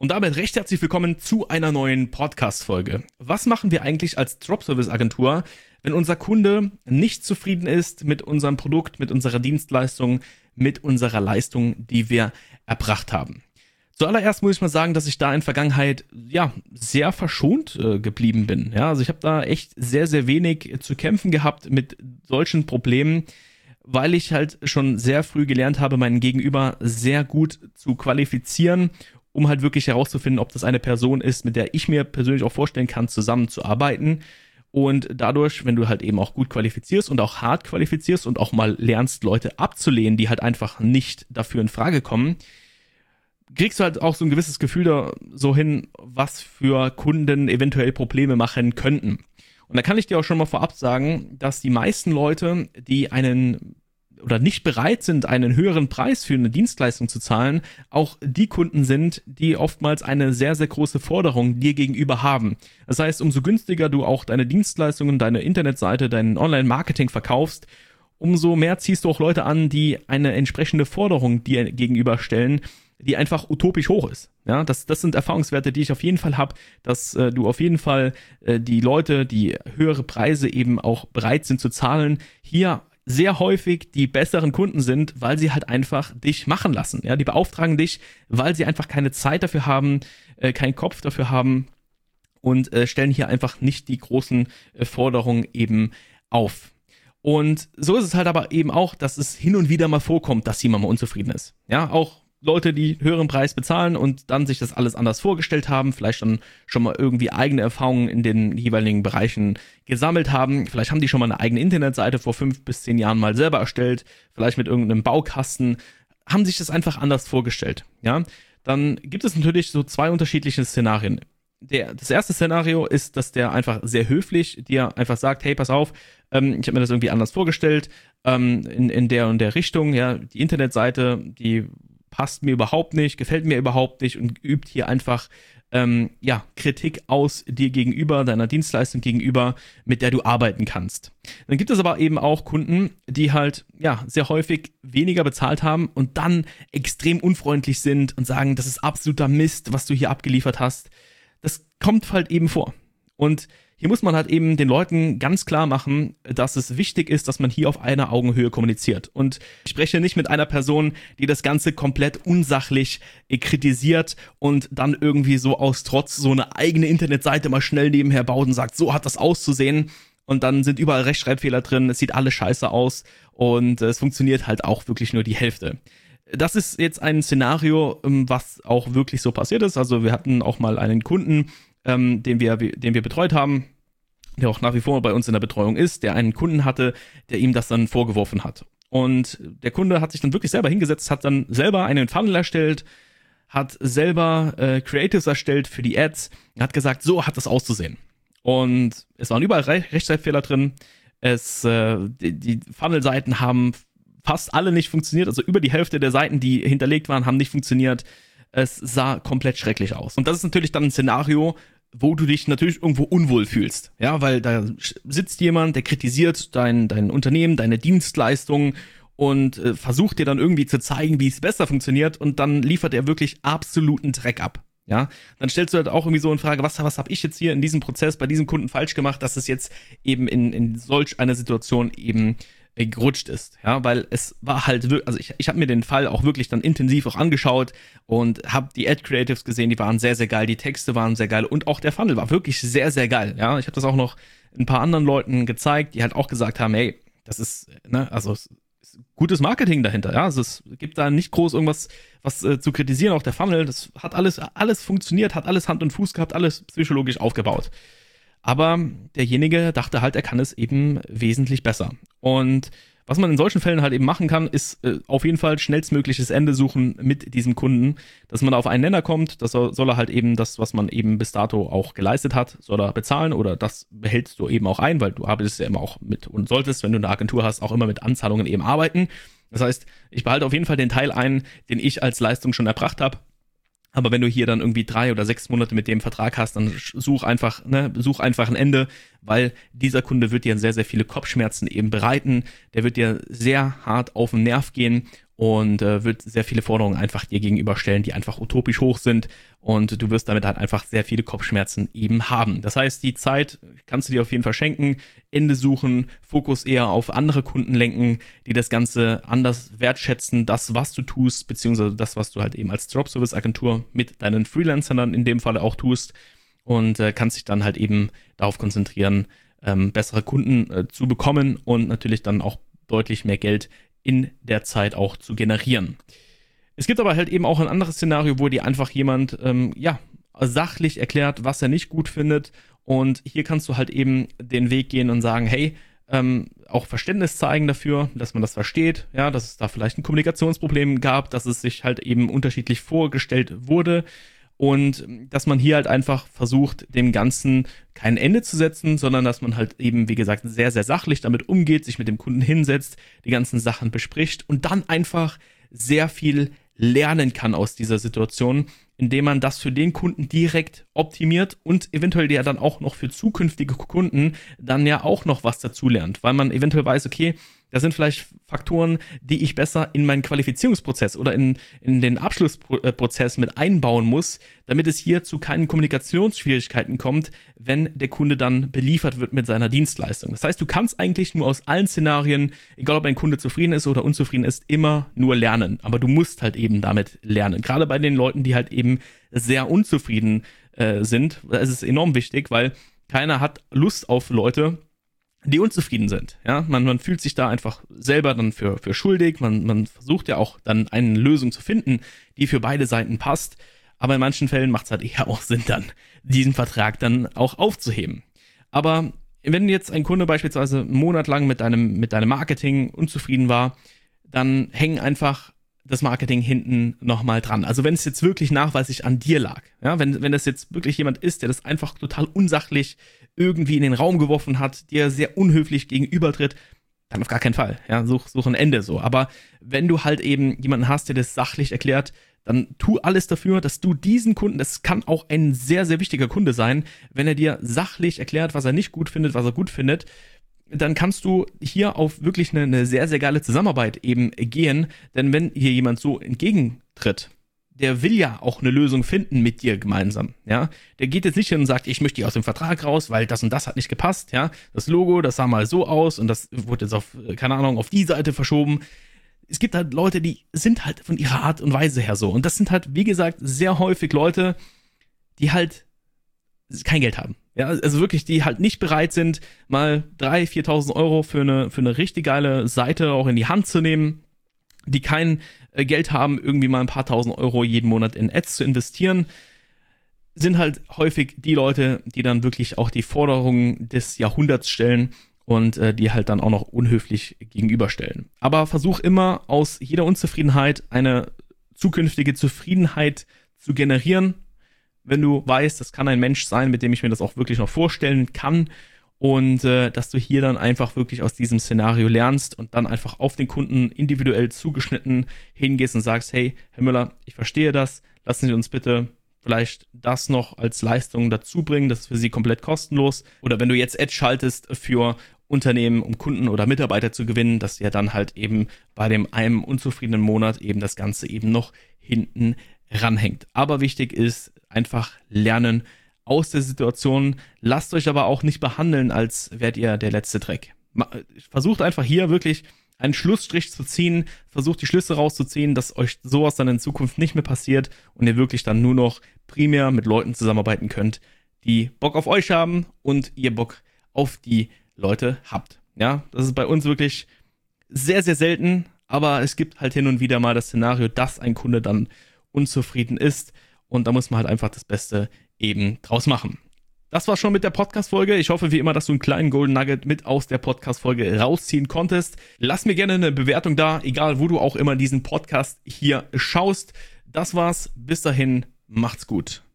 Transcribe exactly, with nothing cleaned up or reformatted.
Und damit recht herzlich willkommen zu einer neuen Podcast-Folge. Was machen wir eigentlich als Dropservice-Agentur, wenn unser Kunde nicht zufrieden ist mit unserem Produkt, mit unserer Dienstleistung, mit unserer Leistung, die wir erbracht haben? Zuallererst muss ich mal sagen, dass ich da in der Vergangenheit ja sehr verschont äh, geblieben bin. Ja, also ich habe da echt sehr, sehr wenig zu kämpfen gehabt mit solchen Problemen, weil ich halt schon sehr früh gelernt habe, meinen Gegenüber sehr gut zu qualifizieren, um halt wirklich herauszufinden, ob das eine Person ist, mit der ich mir persönlich auch vorstellen kann, zusammenzuarbeiten. Und dadurch, wenn du halt eben auch gut qualifizierst und auch hart qualifizierst und auch mal lernst, Leute abzulehnen, die halt einfach nicht dafür in Frage kommen, kriegst du halt auch so ein gewisses Gefühl da so hin, was für Kunden eventuell Probleme machen könnten. Und da kann ich dir auch schon mal vorab sagen, dass die meisten Leute, die einen oder nicht bereit sind, einen höheren Preis für eine Dienstleistung zu zahlen, auch die Kunden sind, die oftmals eine sehr, sehr große Forderung dir gegenüber haben. Das heißt, umso günstiger du auch deine Dienstleistungen, deine Internetseite, dein Online-Marketing verkaufst, umso mehr ziehst du auch Leute an, die eine entsprechende Forderung dir gegenüberstellen, die einfach utopisch hoch ist. Ja, das, das sind Erfahrungswerte, die ich auf jeden Fall habe, dass äh, du auf jeden Fall äh, die Leute, die höhere Preise eben auch bereit sind zu zahlen, hier sehr häufig die besseren Kunden sind, weil sie halt einfach dich machen lassen. Ja, die beauftragen dich, weil sie einfach keine Zeit dafür haben, äh, keinen Kopf dafür haben und äh, stellen hier einfach nicht die großen äh, Forderungen eben auf. Und so ist es halt aber eben auch, dass es hin und wieder mal vorkommt, dass jemand mal unzufrieden ist. Ja, auch Leute, die höheren Preis bezahlen und dann sich das alles anders vorgestellt haben, vielleicht dann schon mal irgendwie eigene Erfahrungen in den jeweiligen Bereichen gesammelt haben. Vielleicht haben die schon mal eine eigene Internetseite vor fünf bis zehn Jahren mal selber erstellt, vielleicht mit irgendeinem Baukasten, haben sich das einfach anders vorgestellt. Ja, dann gibt es natürlich so zwei unterschiedliche Szenarien. Der, das erste Szenario ist, dass der einfach sehr höflich dir einfach sagt, hey, pass auf, ähm, ich habe mir das irgendwie anders vorgestellt, ähm, in, in der und der Richtung, ja, die Internetseite, die passt mir überhaupt nicht, gefällt mir überhaupt nicht und übt hier einfach ähm, ja, Kritik aus dir gegenüber, deiner Dienstleistung gegenüber, mit der du arbeiten kannst. Dann gibt es aber eben auch Kunden, die halt ja sehr häufig weniger bezahlt haben und dann extrem unfreundlich sind und sagen, das ist absoluter Mist, was du hier abgeliefert hast. Das kommt halt eben vor. Und hier muss man halt eben den Leuten ganz klar machen, dass es wichtig ist, dass man hier auf einer Augenhöhe kommuniziert. Und ich spreche nicht mit einer Person, die das Ganze komplett unsachlich kritisiert und dann irgendwie so aus Trotz so eine eigene Internetseite mal schnell nebenher baut und sagt, so hat das auszusehen. Und dann sind überall Rechtschreibfehler drin, es sieht alles scheiße aus und es funktioniert halt auch wirklich nur die Hälfte. Das ist jetzt ein Szenario, was auch wirklich so passiert ist. Also wir hatten auch mal einen Kunden, ähm, den wir, den wir betreut haben, der auch nach wie vor bei uns in der Betreuung ist, der einen Kunden hatte, der ihm das dann vorgeworfen hat. Und der Kunde hat sich dann wirklich selber hingesetzt, hat dann selber einen Funnel erstellt, hat selber äh, Creatives erstellt für die Ads, hat gesagt, so hat das auszusehen. Und es waren überall Re- Rechtschreibfehler drin, es, äh, die, die Funnel-Seiten haben fast alle nicht funktioniert, also über die Hälfte der Seiten, die hinterlegt waren, haben nicht funktioniert. Es sah komplett schrecklich aus. Und das ist natürlich dann ein Szenario, wo du dich natürlich irgendwo unwohl fühlst. Ja, weil da sitzt jemand, der kritisiert dein, dein Unternehmen, deine Dienstleistung und äh, versucht dir dann irgendwie zu zeigen, wie es besser funktioniert und dann liefert er wirklich absoluten Dreck ab. Ja, dann stellst du halt auch irgendwie so in Frage, was, was habe ich jetzt hier in diesem Prozess bei diesem Kunden falsch gemacht, dass es jetzt eben in, in solch einer Situation eben gerutscht ist, ja, weil es war halt wirklich, also ich, ich habe mir den Fall auch wirklich dann intensiv auch angeschaut und habe die Ad-Creatives gesehen, die waren sehr, sehr geil, die Texte waren sehr geil und auch der Funnel war wirklich sehr, sehr geil, ja, ich habe das auch noch ein paar anderen Leuten gezeigt, die halt auch gesagt haben, hey, das ist, ne, also es ist gutes Marketing dahinter, ja, also es gibt da nicht groß irgendwas, was äh, zu kritisieren, auch der Funnel, das hat alles, alles funktioniert, hat alles Hand und Fuß gehabt, alles psychologisch aufgebaut. Aber derjenige dachte halt, er kann es eben wesentlich besser. Und was man in solchen Fällen halt eben machen kann, ist äh, auf jeden Fall schnellstmögliches Ende suchen mit diesem Kunden, dass man auf einen Nenner kommt, das soll, soll er halt eben das, was man eben bis dato auch geleistet hat, soll er bezahlen oder das behältst du eben auch ein, weil du arbeitest ja immer auch mit und solltest, wenn du eine Agentur hast, auch immer mit Anzahlungen eben arbeiten. Das heißt, ich behalte auf jeden Fall den Teil ein, den ich als Leistung schon erbracht habe. Aber wenn du hier dann irgendwie drei oder sechs Monate mit dem Vertrag hast, dann such einfach, ne, such einfach ein Ende, weil dieser Kunde wird dir sehr, sehr viele Kopfschmerzen eben bereiten. Der wird dir sehr hart auf den Nerv gehen und äh, wird sehr viele Forderungen einfach dir gegenüberstellen, die einfach utopisch hoch sind, und du wirst damit halt einfach sehr viele Kopfschmerzen eben haben. Das heißt, die Zeit kannst du dir auf jeden Fall schenken, Ende suchen, Fokus eher auf andere Kunden lenken, die das Ganze anders wertschätzen, das, was du tust, beziehungsweise das, was du halt eben als Dropservice-Agentur mit deinen Freelancern dann in dem Fall auch tust, und äh, kannst dich dann halt eben darauf konzentrieren, ähm, bessere Kunden äh, zu bekommen und natürlich dann auch deutlich mehr Geld in der Zeit auch zu generieren. Es gibt aber halt eben auch ein anderes Szenario, wo dir einfach jemand, ähm, ja, sachlich erklärt, was er nicht gut findet, und hier kannst du halt eben den Weg gehen und sagen, hey, ähm, auch Verständnis zeigen dafür, dass man das versteht, ja, dass es da vielleicht ein Kommunikationsproblem gab, dass es sich halt eben unterschiedlich vorgestellt wurde, und dass man hier halt einfach versucht, dem Ganzen kein Ende zu setzen, sondern dass man halt eben, wie gesagt, sehr, sehr sachlich damit umgeht, sich mit dem Kunden hinsetzt, die ganzen Sachen bespricht und dann einfach sehr viel lernen kann aus dieser Situation, indem man das für den Kunden direkt optimiert und eventuell ja dann auch noch für zukünftige Kunden dann ja auch noch was dazulernt, weil man eventuell weiß, okay, das sind vielleicht Faktoren, die ich besser in meinen Qualifizierungsprozess oder in, in den Abschlussprozess mit einbauen muss, damit es hier zu keinen Kommunikationsschwierigkeiten kommt, wenn der Kunde dann beliefert wird mit seiner Dienstleistung. Das heißt, du kannst eigentlich nur aus allen Szenarien, egal ob ein Kunde zufrieden ist oder unzufrieden ist, immer nur lernen. Aber du musst halt eben damit lernen. Gerade bei den Leuten, die halt eben sehr unzufrieden äh, sind, das ist enorm wichtig, weil keiner hat Lust auf Leute, die unzufrieden sind. Ja, man, man fühlt sich da einfach selber dann für, für schuldig. Man, man versucht ja auch dann eine Lösung zu finden, die für beide Seiten passt. Aber in manchen Fällen macht es halt eher auch Sinn, dann diesen Vertrag dann auch aufzuheben. Aber wenn jetzt ein Kunde beispielsweise einen Monat lang mit deinem, mit deinem Marketing unzufrieden war, dann hängen einfach das Marketing hinten nochmal dran. Also wenn es jetzt wirklich nachweislich an dir lag, ja, wenn, wenn das jetzt wirklich jemand ist, der das einfach total unsachlich irgendwie in den Raum geworfen hat, dir sehr unhöflich gegenübertritt, dann auf gar keinen Fall. Ja, such, such ein Ende so. Aber wenn du halt eben jemanden hast, der das sachlich erklärt, dann tu alles dafür, dass du diesen Kunden, das kann auch ein sehr, sehr wichtiger Kunde sein, wenn er dir sachlich erklärt, was er nicht gut findet, was er gut findet, dann kannst du hier auf wirklich eine, eine sehr, sehr geile Zusammenarbeit eben gehen. Denn wenn hier jemand so entgegentritt, der will ja auch eine Lösung finden mit dir gemeinsam, ja. Der geht jetzt nicht hin und sagt, ich möchte hier aus dem Vertrag raus, weil das und das hat nicht gepasst, ja. Das Logo, das sah mal so aus und das wurde jetzt auf, keine Ahnung, auf die Seite verschoben. Es gibt halt Leute, die sind halt von ihrer Art und Weise her so. Und das sind halt, wie gesagt, sehr häufig Leute, die halt kein Geld haben. Ja, also wirklich, die halt nicht bereit sind, mal dreitausend, viertausend Euro für eine, für eine richtig geile Seite auch in die Hand zu nehmen, die kein äh, Geld haben, irgendwie mal ein paar tausend Euro jeden Monat in Ads zu investieren, sind halt häufig die Leute, die dann wirklich auch die Forderungen des Jahrhunderts stellen und äh, die halt dann auch noch unhöflich gegenüberstellen. Aber versuch immer aus jeder Unzufriedenheit eine zukünftige Zufriedenheit zu generieren, wenn du weißt, das kann ein Mensch sein, mit dem ich mir das auch wirklich noch vorstellen kann, und äh, dass du hier dann einfach wirklich aus diesem Szenario lernst und dann einfach auf den Kunden individuell zugeschnitten hingehst und sagst, hey, Herr Müller, ich verstehe das, lassen Sie uns bitte vielleicht das noch als Leistung dazu bringen, das ist für Sie komplett kostenlos. Oder wenn du jetzt Ads schaltest für Unternehmen, um Kunden oder Mitarbeiter zu gewinnen, dass dir dann halt eben bei dem einem unzufriedenen Monat eben das Ganze eben noch hinten ranhängt. Aber wichtig ist einfach lernen aus der Situation. Lasst euch aber auch nicht behandeln, als wärt ihr der letzte Dreck. Versucht einfach hier wirklich einen Schlussstrich zu ziehen, versucht die Schlüsse rauszuziehen, dass euch sowas dann in Zukunft nicht mehr passiert und ihr wirklich dann nur noch primär mit Leuten zusammenarbeiten könnt, die Bock auf euch haben und ihr Bock auf die Leute habt. Ja, das ist bei uns wirklich sehr, sehr selten, aber es gibt halt hin und wieder mal das Szenario, dass ein Kunde dann unzufrieden ist, und da muss man halt einfach das Beste eben draus machen. Das war schon mit der Podcast-Folge. Ich hoffe wie immer, dass du einen kleinen Golden Nugget mit aus der Podcast-Folge rausziehen konntest. Lass mir gerne eine Bewertung da, egal wo du auch immer diesen Podcast hier schaust. Das war's. Bis dahin, macht's gut.